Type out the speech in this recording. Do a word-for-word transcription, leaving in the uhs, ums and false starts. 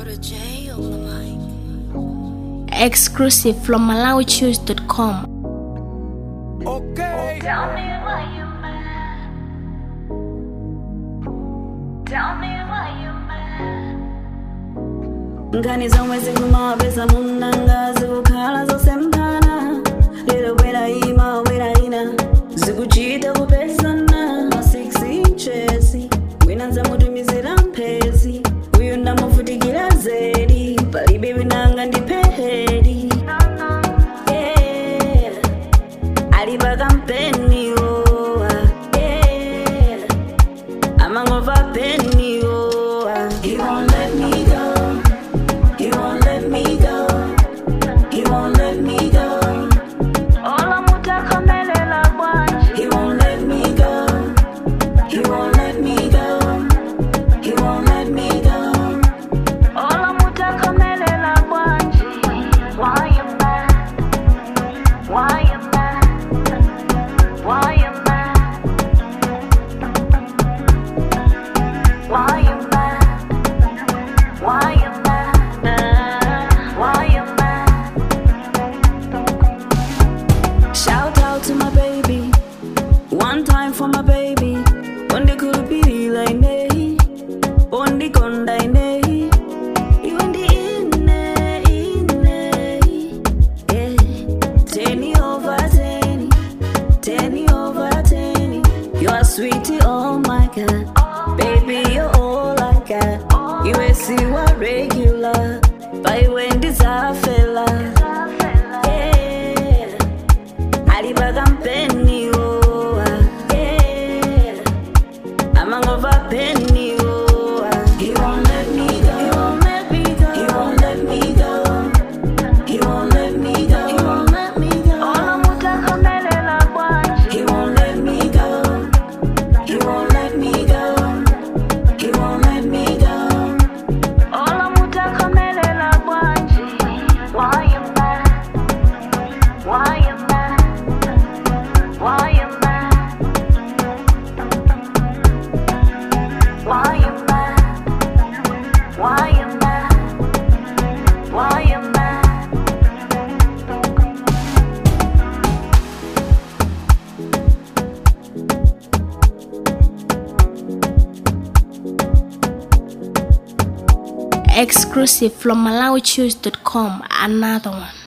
Exclusive from Malawi Choose dot com. Okay. Tell me why you mad. Tell me why you mad. Ngani zomwe zikumapeza munanga zikukhala zosempana lero bwera ima bwera ina zikuchita kupesana ma six inches wina nzamutumizira mphezi uyu ndamuvutikira zedi palibe winanga ndipehedi yeah. alipa kampeni oh, yeah. amangova peni oh, he won't let me go. He won't let me go. He won't let me go. Ola mutaka melela bwanji. He won't let me go. He won't let me go. He won't let me go. Ola mutaka melela bwanji. Why you mad? Why you mad? Why you mad? Why you mad? Why you mad? Why you mad? Shout out to my baby. One time for my baby. One day could be like nay. One day conda nay. You and the inne, inne. Yeah. Ten over ten. Ten over ten. You are sweetie, oh my god. Baby, you're all I got. You ain't see what regular. By when this I fella. Yeah. Alipa kampeni oh. Yeah. Amangova peni oh. He won't let me go. He won't let me go. He won't let me go. He won't let me go. He won't let me go. Ola mutaka melela bwanji. He won't let me go. He won't let me go. He won't let me go. Ola mutaka melela bwanji. Why you mad? Why you mad? Why you mad? Why you mad? Why you mad? Why you mad? Exclusive from Malawi Choose dot com. Another one.